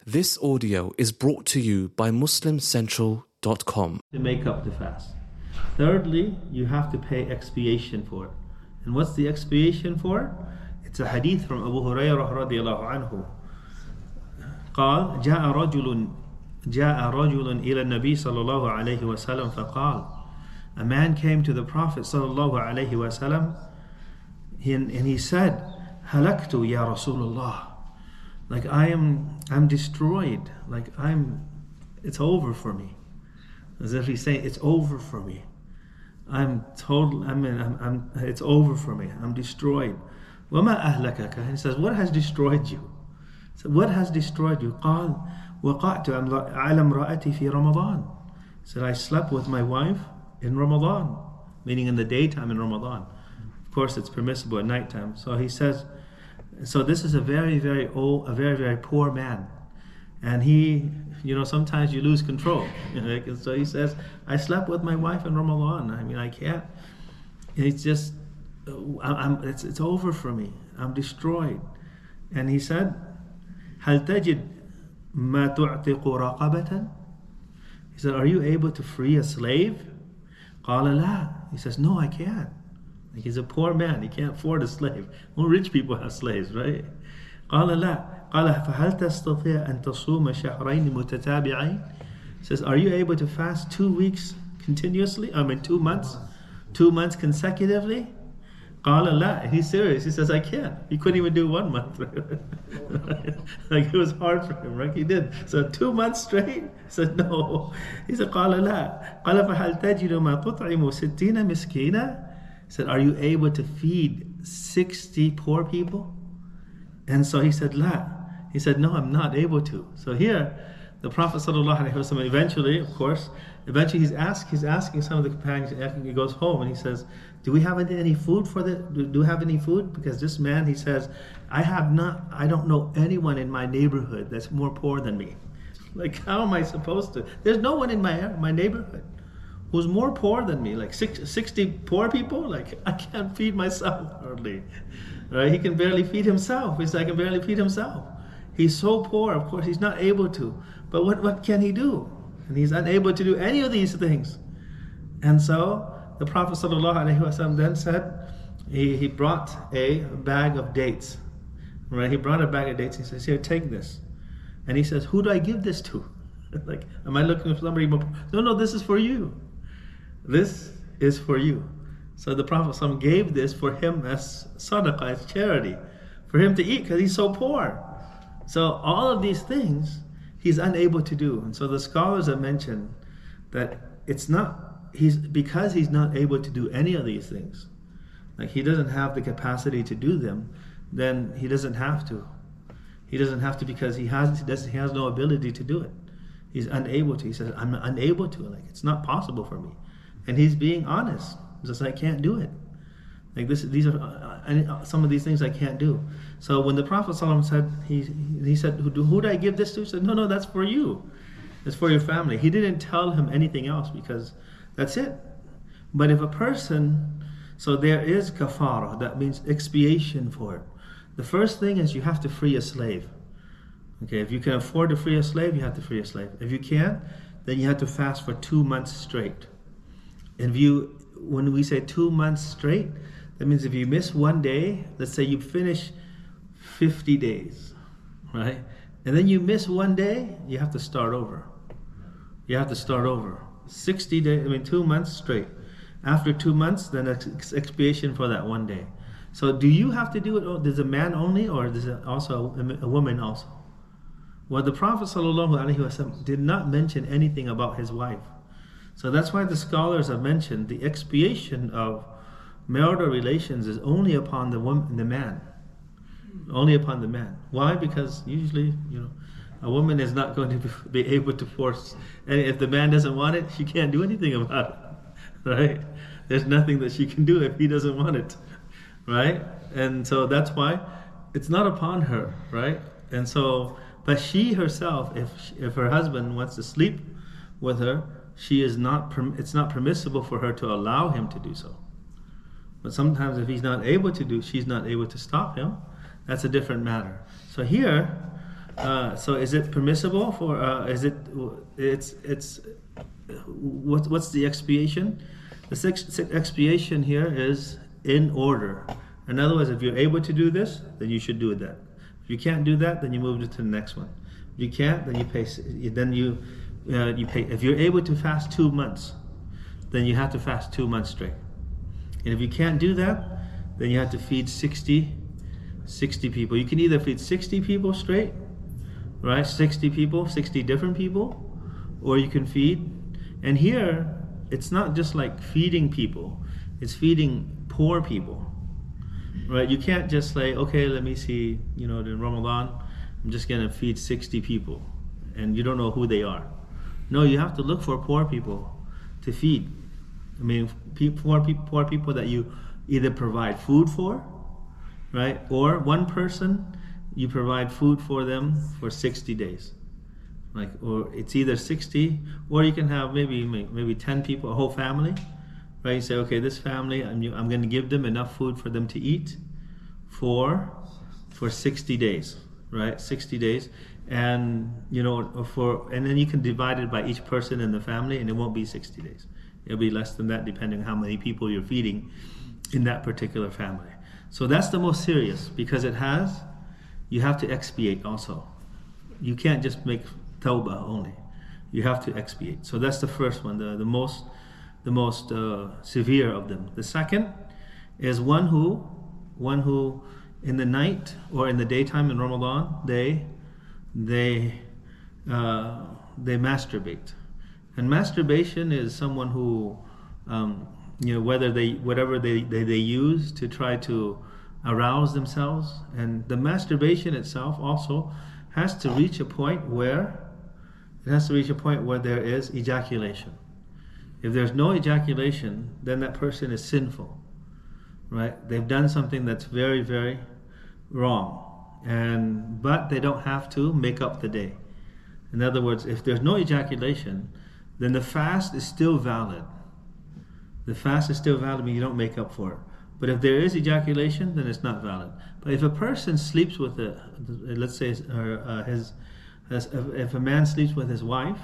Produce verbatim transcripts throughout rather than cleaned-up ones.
This audio is brought to you by Muslim Central dot com. To make up the fast. Thirdly, you have to pay expiation for it. And what's the expiation for? It's a hadith from Abu Hurairah radiallahu anhu. قال جاء رجل جاء رجل إلى النبي صلى الله عليه وسلم فقال, a man came to the Prophet صلى الله عليه وسلم and he said, هلكت يا رسول الله. Like I am, I'm destroyed. Like I'm, it's over for me. As if he's saying, it's over for me. I'm total. I mean, I'm, I'm. It's over for me. I'm destroyed. وما أهلكك? He says, what has destroyed you? So what has destroyed you? قال وقعت على امرأتي في رمضان. He said, I slept with my wife in Ramadan, meaning in the daytime in Ramadan. Of course, it's permissible at nighttime. So he says. So this is a very, very old, a very, very poor man. And he, you know, sometimes you lose control. And so he says, I slept with my wife in Ramadan. I mean, I can't, it's just, I'm, it's, it's over for me. I'm destroyed. And he said, هل تجد ما تعتق رقبة? He said, are you able to free a slave? قال لا. He says, no, I can't. He's a poor man. He can't afford a slave. Well, rich people have slaves, right? قال لا. قال فهل تستطيع أن تصوم شهرين متتابعين? Says, are you able to fast two weeks continuously? I mean, two months, two months consecutively? قال لا. He's serious. He says, I can't. He couldn't even do one month. Like it was hard for him, right? He did. So two months straight? He said, no. He said, قال لا. قال فهل تجد ما تطعم ستين مسكينا? He said, are you able to feed sixty poor people? And so he said, La. He said, no, I'm not able to. So here, the Prophet ﷺ eventually, of course, eventually he's asked, he's asking some of the companions, he goes home and he says, do we have any, any food for the, do, do we have any food? Because this man, he says, I have not, I don't know anyone in my neighborhood that's more poor than me. Like, how am I supposed to? There's no one in my, my neighborhood who's more poor than me, like sixty poor people. Like I can't feed myself hardly, right? He can barely feed himself. He said, I can barely feed himself. He's so poor, of course, he's not able to. But what, what can he do? And he's unable to do any of these things. And so the Prophet ﷺ then said, he, he brought a bag of dates, right? He brought a bag of dates. He says, here, take this. And he says, who do I give this to? Like, am I looking for somebody more? No, no, this is for you. This is for you. So the Prophet ﷺ gave this for him as sadaqah, as charity, for him to eat because he's so poor. So all of these things he's unable to do. And so the scholars have mentioned that it's not, he's because he's not able to do any of these things, like he doesn't have the capacity to do them, then he doesn't have to. He doesn't have to because he has, he, doesn't, he has no ability to do it. He's unable to. He says, I'm unable to. Like, it's not possible for me. And he's being honest. He says, I can't do it. Like this, these are uh, some of these things I can't do. So when the Prophet ﷺ said, he he said, who, who do I give this to? He said, no, no, that's for you. It's for your family. He didn't tell him anything else because that's it. But if a person, so there is kafara, that means expiation for it. The first thing is you have to free a slave. Okay, if you can afford to free a slave, you have to free a slave. If you can't, then you have to fast for two months straight. And if you, when we say two months straight, that means if you miss one day, let's say you finish fifty days, right? And then you miss one day, you have to start over. You have to start over. sixty days, I mean two months straight. After two months, then it's expiation for that one day. So do you have to do it, does a man only, or does it also a woman also? Well, the Prophet ﷺ did not mention anything about his wife. So that's why the scholars have mentioned the expiation of marital relations is only upon the woman, the man. Only upon the man. Why? Because usually, you know, a woman is not going to be able to force, and if the man doesn't want it, she can't do anything about it, right? There's nothing that she can do if he doesn't want it, right? And so that's why it's not upon her, right? And so, but she herself, if if her husband wants to sleep with her, she is not, it's not permissible for her to allow him to do so. But sometimes if he's not able to do, she's not able to stop him, that's a different matter. So here, uh, so is it permissible for? Uh, is it? It's it's. What what's the expiation? The six, expiation here is in order. In other words, if you're able to do this, then you should do that. If you can't do that, then you move to the next one. If you can't, then you pay. Then you uh, you pay. If you're able to fast two months, then you have to fast two months straight. And if you can't do that, then you have to feed sixty, sixty people. You can either feed sixty people straight, right? sixty people, sixty different people, or you can feed. And here, it's not just like feeding people; it's feeding poor people. Right, you can't just say, okay, let me see, you know, in Ramadan, I'm just gonna feed sixty people, and you don't know who they are. No, you have to look for poor people to feed. I mean, poor people, poor people that you either provide food for, right, or one person, you provide food for them for sixty days. Like, or it's either sixty, or you can have maybe maybe ten people, a whole family. Right, you say, okay, this family, I'm, I'm going to give them enough food for them to eat for for sixty days, right? sixty days, and you know, for and then you can divide it by each person in the family, and it won't be sixty days. It'll be less than that, depending on how many people you're feeding in that particular family. So that's the most serious, because it has, you have to expiate also. You can't just make tawbah only. You have to expiate. So that's the first one, the the most. the most uh, severe of them. The second is one who, one who in the night or in the daytime in Ramadan, they, they, uh, they masturbate. And masturbation is someone who, um, you know, whether they, whatever they, they, they use to try to arouse themselves. And the masturbation itself also has to reach a point where, it has to reach a point where there is ejaculation. If there's no ejaculation, then that person is sinful, right? They've done something that's very, very wrong, and but they don't have to make up the day. In other words, if there's no ejaculation, then the fast is still valid. The fast is still valid, meaning you don't make up for it. But if there is ejaculation, then it's not valid. But if a person sleeps with a, let's say, or, uh, his, if a man sleeps with his wife,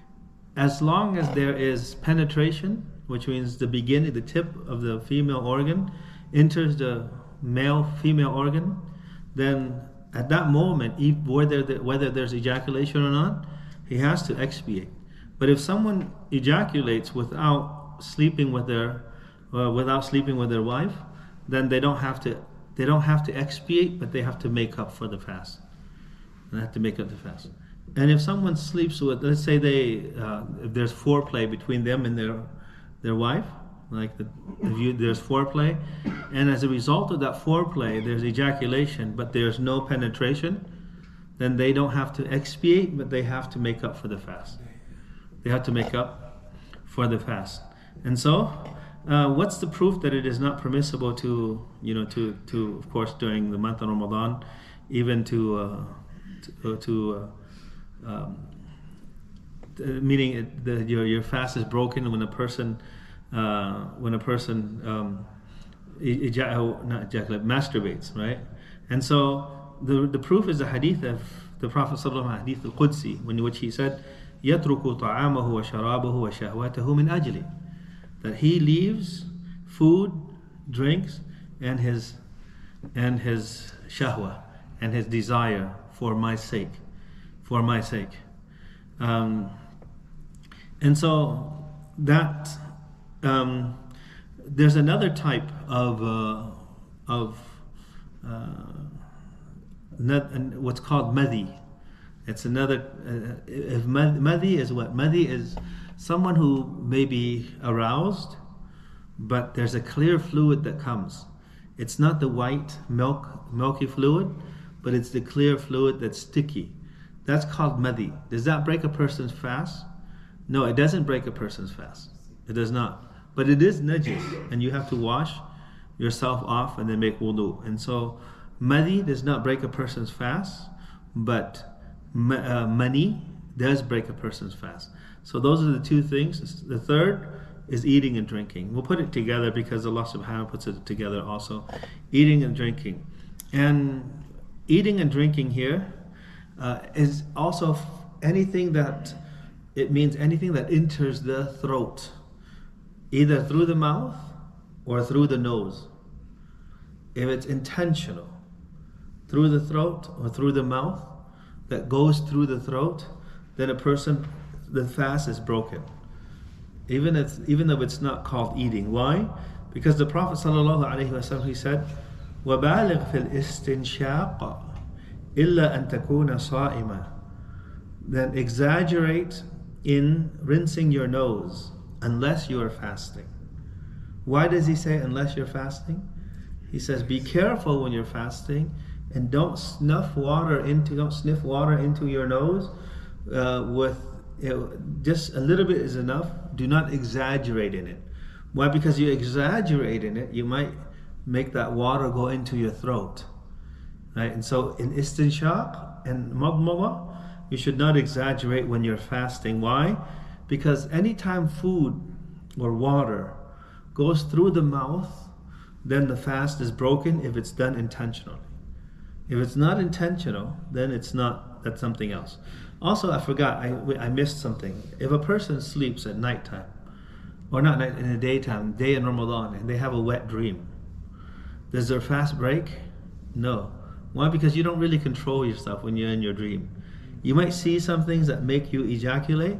as long as there is penetration, which means the beginning, the tip of the female organ enters the male female organ, then at that moment, whether whether there's ejaculation or not, he has to expiate. But if someone ejaculates without sleeping with their uh, without sleeping with their wife, then they don't have to they don't have to expiate, but they have to make up for the fast. They have to make up the fast. And if someone sleeps with, let's say they, uh, if there's foreplay between them and their their wife, like the, if you, there's foreplay, and as a result of that foreplay, there's ejaculation, but there's no penetration, then they don't have to expiate, but they have to make up for the fast. They have to make up for the fast. And so, uh, what's the proof that it is not permissible to, you know, to, to of course, during the month of Ramadan, even to, uh, to, to uh, Um, meaning it, the, your your fast is broken when a person uh, when a person um, ejac- not ejaculate, masturbates, right? And so the the proof is the hadith of the Prophet sallallahu alaihi wasallam, hadith al-Qudsi, in which he said, يَتْرُكُ طَعَامَهُ وَشَرَابَهُ وَشَهْوَتَهُ مِنْ أَجْلِي, that he leaves food, drinks, and his and his shahwa, and his desire for my sake. For my sake. Um, and so that um, there's another type of uh, of uh, not, what's called madhi. It's another. Uh, if madhi is what? Madhi is someone who may be aroused, but there's a clear fluid that comes. It's not the white milk milky fluid, but it's the clear fluid that's sticky. That's called madhi. Does that break a person's fast? No, it doesn't break a person's fast. It does not. But it is najis, and you have to wash yourself off and then make wudu. And so, madhi does not break a person's fast, but uh, mani does break a person's fast. So those are the two things. The third is eating and drinking. We'll put it together because Allah subhanahu wa ta'ala puts it together also. Eating and drinking. And eating and drinking here, uh, is also f- anything that, it means anything that enters the throat, either through the mouth or through the nose. If it's intentional, through the throat or through the mouth, that goes through the throat, then a person, the fast is broken. Even if, even though it's not called eating. Why? Because the Prophet ﷺ, he said, وَبَالِغْ فِي الْإِسْتِنْشَاقِ إِلَّا أَن تَكُونَ صَائِمًا. Then exaggerate in rinsing your nose unless you are fasting. Why does he say unless you're fasting? He says be careful when you're fasting and don't snuff water into, don't sniff water into your nose uh, with you know, just a little bit is enough. Do not exaggerate in it. Why? Because you exaggerate in it, you might make that water go into your throat, right? And so in istinshaq and madmada, you should not exaggerate when you're fasting. Why? Because anytime food or water goes through the mouth, then the fast is broken if it's done intentionally. If it's not intentional, then it's not, that's something else. Also, I forgot, I, I missed something. If a person sleeps at nighttime, or not night, in the daytime, day in Ramadan, and they have a wet dream, does their fast break? No. Why? Because you don't really control yourself when you're in your dream. You might see some things that make you ejaculate,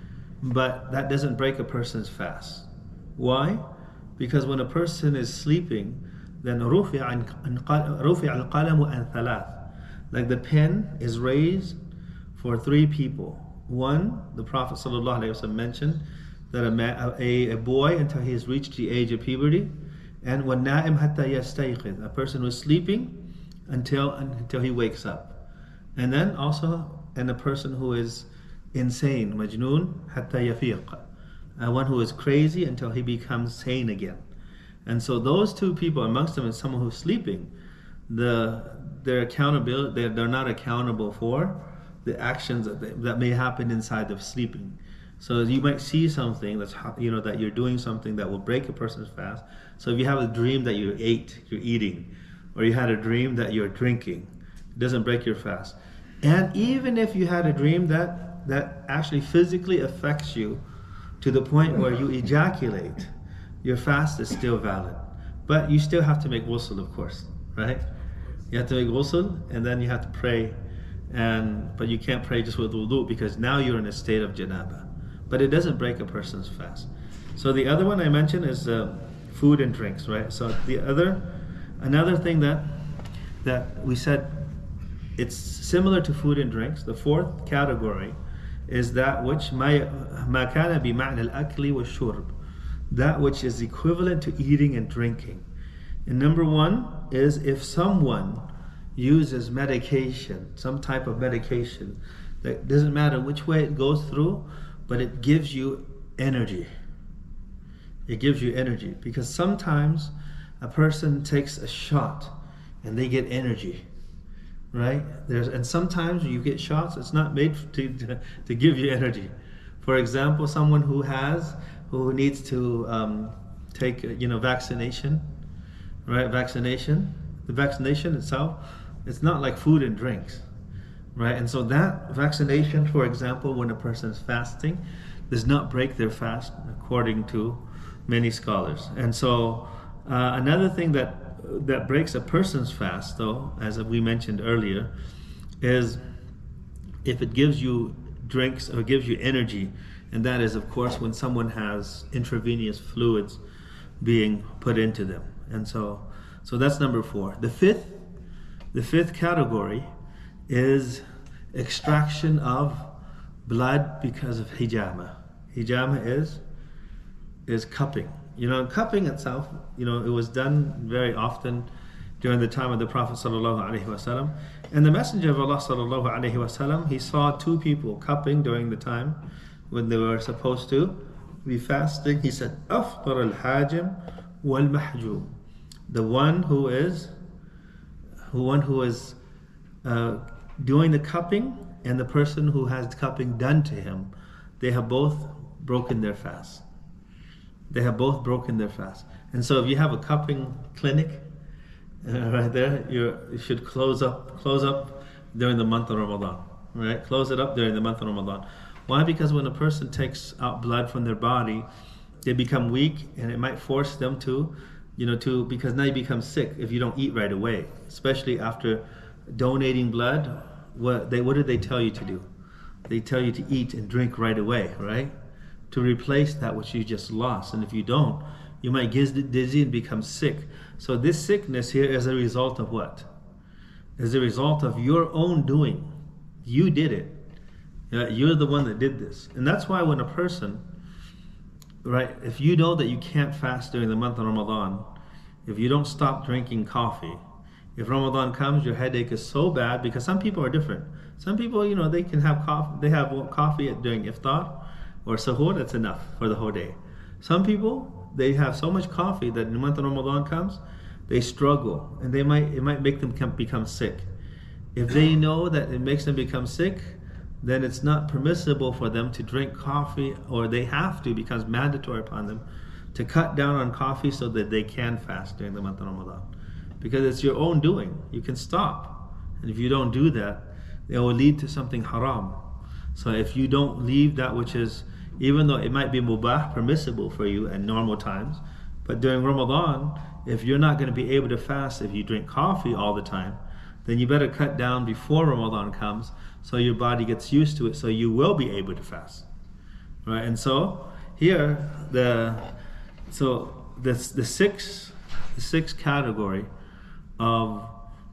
but that doesn't break a person's fast. Why? Because when a person is sleeping, then رُفِعَ الْقَلَمُ عَنْ ثَلَاثٍ. Like the pen is raised for three people. One, the Prophet ﷺ mentioned that a, man, a, a boy until he has reached the age of puberty, and وَالنَّائِمْ حَتَّى يَسْتَيْقِظ, a person who is sleeping until until he wakes up. And then also, and a person who is insane, majnoon حَتَّى يَفِيقَ, uh, one who is crazy until he becomes sane again. And so those two people, amongst them is someone who's sleeping, the their accountability, they're, they're not accountable for the actions that, they, that may happen inside of sleeping. So you might see something that's, you know, that you're doing something that will break a person's fast. So if you have a dream that you ate, you're eating, or you had a dream that you're drinking, it doesn't break your fast. And even if you had a dream that that actually physically affects you to the point where you ejaculate, your fast is still valid. But you still have to make ghusl, of course, right? You have to make ghusl, and then you have to pray. And but you can't pray just with wudu, because now you're in a state of janaba. But it doesn't break a person's fast. So the other one I mentioned is uh, food and drinks, right? So the other, another thing that that we said, it's similar to food and drinks. The fourth category is that which ma kana bi ma'na al-akli wa shurb, that which is equivalent to eating and drinking. And number one is if someone uses medication, some type of medication, that doesn't matter which way it goes through, but it gives you energy. It gives you energy, because sometimes a person takes a shot and they get energy, right? There's and sometimes you get shots, it's not made to, to, to give you energy. For example, someone who has, who needs to um, take, you know, vaccination, right? Vaccination, the vaccination itself, it's not like food and drinks, right? And so that vaccination, for example, when a person is fasting, does not break their fast, according to many scholars. And so uh, another thing that that breaks a person's fast, though, as we mentioned earlier, is if it gives you drinks or gives you energy, and that is, of course, when someone has intravenous fluids being put into them. And so, so that's number four. The fifth, the fifth category is extraction of blood because of hijama. Hijama is is cupping. You know, cupping itself, you know, it was done very often during the time of the Prophet sallallahu alaihi wasallam. And the Messenger of Allah sallallahu alaihi wasallam, he saw two people cupping during the time when they were supposed to be fasting. He said, "Aftar al-hajim wal-mahjum." The one who is, who one who is uh, doing the cupping, and the person who has cupping done to him, they have both broken their fast. They have both broken their fast. And so if you have a cupping clinic uh, right there, you're, you should close up close up during the month of Ramadan. right? Close it up during the month of Ramadan. Why? Because when a person takes out blood from their body, they become weak, and it might force them to, you know, to, because now you become sick if you don't eat right away, especially after donating blood. What they, what did they tell you to do? They tell you to eat and drink right away, right? To replace that which you just lost. And if you don't, you might get dizzy and become sick. So this sickness here is a result of what? Is a result of your own doing. You did it. Uh, you're the one that did this. And that's why when a person, right, if you know that you can't fast during the month of Ramadan, if you don't stop drinking coffee, if Ramadan comes, your headache is so bad, because some people are different. Some people, you know, they can have coffee, they have coffee during iftar or sahur, that's enough for the whole day. Some people, they have so much coffee that when the month of Ramadan comes, they struggle, and they might it might make them become sick. If they know that it makes them become sick, then it's not permissible for them to drink coffee, or they have to, because it's mandatory upon them to cut down on coffee so that they can fast during the month of Ramadan. Because it's your own doing. You can stop. And if you don't do that, it will lead to something haram. So if you don't leave that which is, even though it might be mubah, permissible for you at normal times, but during Ramadan, if you're not going to be able to fast if you drink coffee all the time, then you better cut down before Ramadan comes, so your body gets used to it, so you will be able to fast, right? And so here, the so the the sixth the sixth category of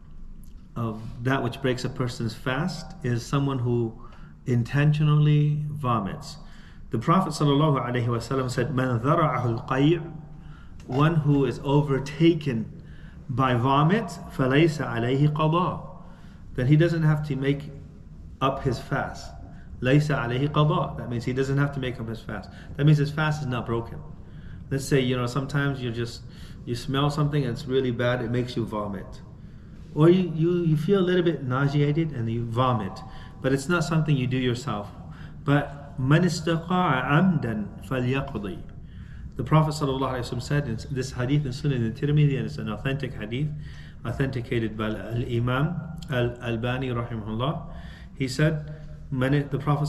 of that which breaks a person's fast is someone who intentionally vomits. The Prophet sallallahu alaihi wasallam said, "Man dhara'ahu al-qay'," one who is overtaken by vomit, فَلَيْسَ عَلَيْهِ قَضَاء, that he doesn't have to make up his fast. لَيْسَ عَلَيْهِ قَضَاء, that means he doesn't have to make up his fast. That means his fast is not broken. Let's say, you know, sometimes you just, you smell something and it's really bad, it makes you vomit. Or you, you, you feel a little bit nauseated and you vomit. But it's not something you do yourself. But مَنِ اسْتَقَاعَ عَمْدًا فَلْيَقْضِي. The Prophet ﷺ said in this hadith in Sunan al-Tirmidhi, and it's an authentic hadith, authenticated by Al-Imam Al-Albani rahimahullah. He said, the Prophet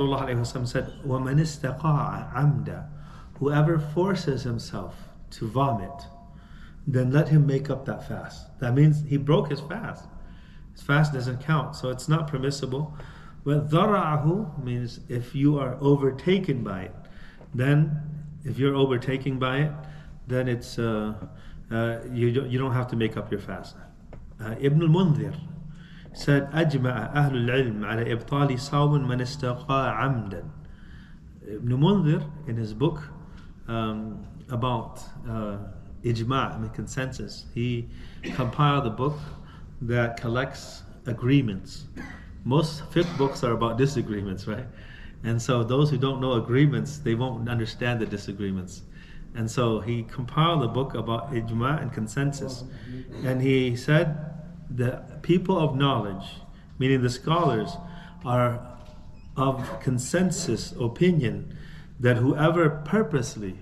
ﷺ said, وَمَنِ اسْتَقَاعَ عَمْدًا, whoever forces himself to vomit, then let him make up that fast. That means he broke his fast. His fast doesn't count, so it's not permissible. But ذَرَعَهُ means if you are overtaken by it, then if you're overtaken by it, then it's uh, uh, you don't you don't have to make up your fast. Uh, Ibn al-Mundhir said, "Ajma'a ahlul ilm ala ibtali sawm man istaqa amdan." Ibn al-Mundhir, in his book um, about uh, ijma', I mean consensus, he compiled a book that collects agreements. Most fiqh books are about disagreements, right? And so those who don't know agreements, they won't understand the disagreements. And so he compiled a book about ijma' and consensus. And he said the people of knowledge, meaning the scholars, are of consensus opinion that whoever purposely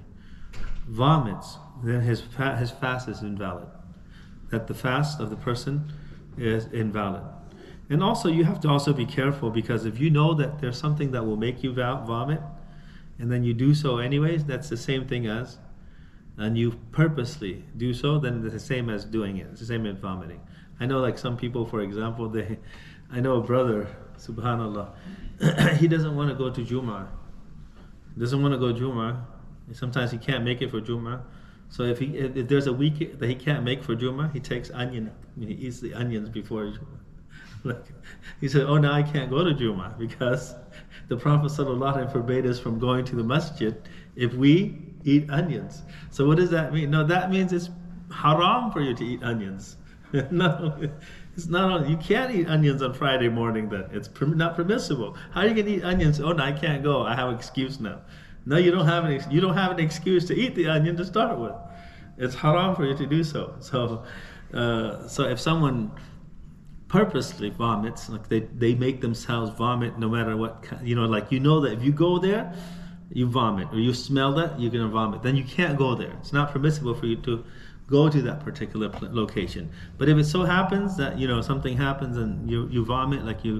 vomits, then his, fa- his fast is invalid. That the fast of the person is invalid. And also, you have to also be careful, because if you know that there's something that will make you vomit, and then you do so anyways, that's the same thing as, and you purposely do so, then it's the same as doing it. It's the same as vomiting. I know, like some people, for example, they, I know a brother, subhanallah, he doesn't want to go to Jumu'ah. Doesn't want to go Jumu'ah. Sometimes he can't make it for Jumu'ah. So if he if, if there's a week that he can't make for Jumu'ah, he takes onion. I mean, he eats the onions before Jumu'ah. Like, he said, "Oh, now I can't go to Jumu'ah because the Prophet ﷺ forbade us from going to the masjid if we eat onions." So what does that mean? No, that means it's haram for you to eat onions. No, it's not. You can't eat onions on Friday morning. Then it's not permissible. How are you gonna eat onions? Oh, no, I can't go. I have an excuse now. No, you don't have an you don't have an excuse to eat the onion to start with. It's haram for you to do so. So, uh, so if someone purposely vomits, like they, they make themselves vomit no matter what, you know, like you know that if you go there, you vomit, or you smell that, you're going to vomit, then you can't go there. It's not permissible for you to go to that particular location. But if it so happens that, you know, something happens and you you vomit, like you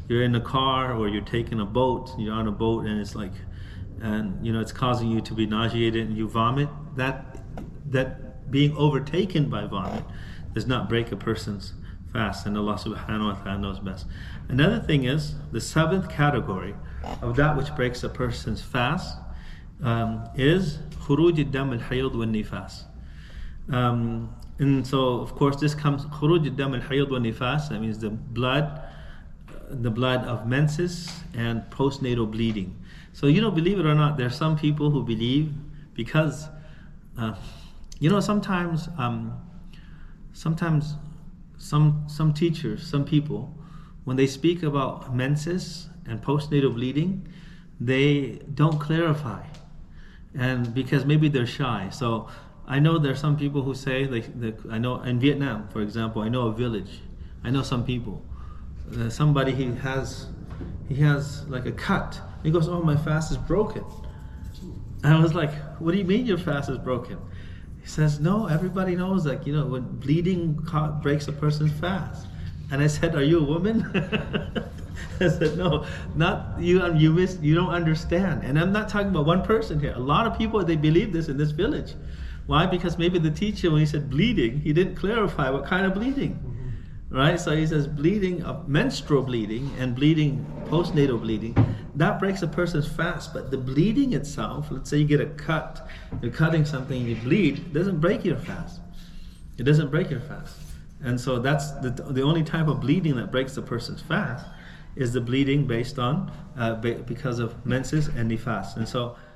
you're in a car or you're taking a boat, you're on a boat and it's like, and you know, it's causing you to be nauseated and you vomit, that that being overtaken by vomit does not break a person's fast, and Allah subhanahu wa ta'ala knows best. Another thing is, the seventh category of that which breaks a person's fast um, is khuruj ad-dam al-hayd wal-nifas. Um, and so, of course, this comes, khuruj ad-dam al-hayd wal-nifas, that means the blood, the blood of menses and postnatal bleeding. So, you know, believe it or not, there are some people who believe, because, uh, you know, sometimes, um, sometimes some some teachers, some people, when they speak about menses and postnatal bleeding, they don't clarify, and because maybe they're shy. So I know there are some people who say, like, like I know in Vietnam, for example, I know a village, I know some people, uh, somebody he has he has like a cut. He goes, "Oh, my fast is broken." And I was like, "What do you mean your fast is broken?" He says, "No, everybody knows, like, you know, when bleeding breaks a person's fast." And I said, "Are you a woman?" I said, "No, not you. You miss. You don't understand." And I'm not talking about one person here. A lot of people, they believe this in this village. Why? Because maybe the teacher, when he said bleeding, he didn't clarify what kind of bleeding, mm-hmm. right? So he says bleeding of menstrual bleeding and bleeding, postnatal bleeding, that breaks a person's fast. But the bleeding itself, let's say you get a cut, you're cutting something and you bleed, it doesn't break your fast. It doesn't break your fast. And so that's the, the only type of bleeding that breaks the person's fast is the bleeding based on, uh, because of menses and nifas. And so